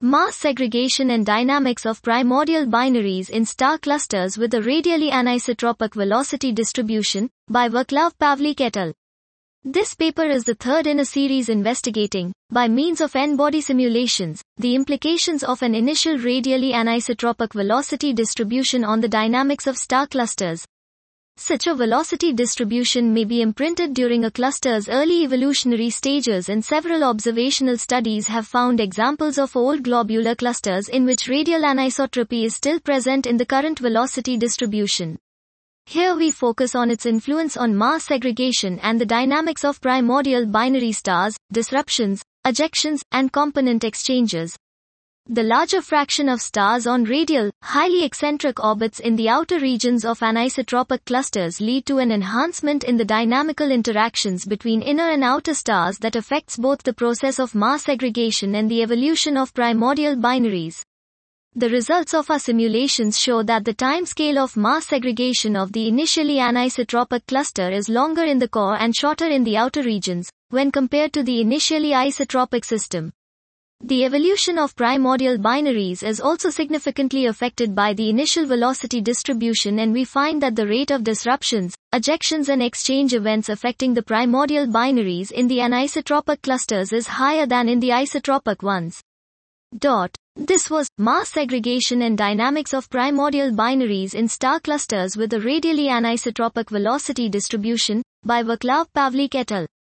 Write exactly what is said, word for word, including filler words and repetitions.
Mass segregation and dynamics of primordial binaries in star clusters with a radially anisotropic velocity distribution, by Vaclav Pavlik et al. This paper is the third in a series investigating, by means of n-body simulations, the implications of an initial radially anisotropic velocity distribution on the dynamics of star clusters. Such a velocity distribution may be imprinted during a cluster's early evolutionary stages, and several observational studies have found examples of old globular clusters in which radial anisotropy is still present in the current velocity distribution. Here we focus on its influence on mass segregation and the dynamics of primordial binary stars, disruptions, ejections, and component exchanges. The larger fraction of stars on radial, highly eccentric orbits in the outer regions of anisotropic clusters lead to an enhancement in the dynamical interactions between inner and outer stars that affects both the process of mass segregation and the evolution of primordial binaries. The results of our simulations show that the time scale of mass segregation of the initially anisotropic cluster is longer in the core and shorter in the outer regions, when compared to the initially isotropic system. The evolution of primordial binaries is also significantly affected by the initial velocity distribution, and we find that the rate of disruptions, ejections and exchange events affecting the primordial binaries in the anisotropic clusters is higher than in the isotropic ones. Dot. This was Mass Segregation and Dynamics of Primordial Binaries in Star Clusters with a Radially Anisotropic Velocity Distribution, by Vaclav Pavlik et al.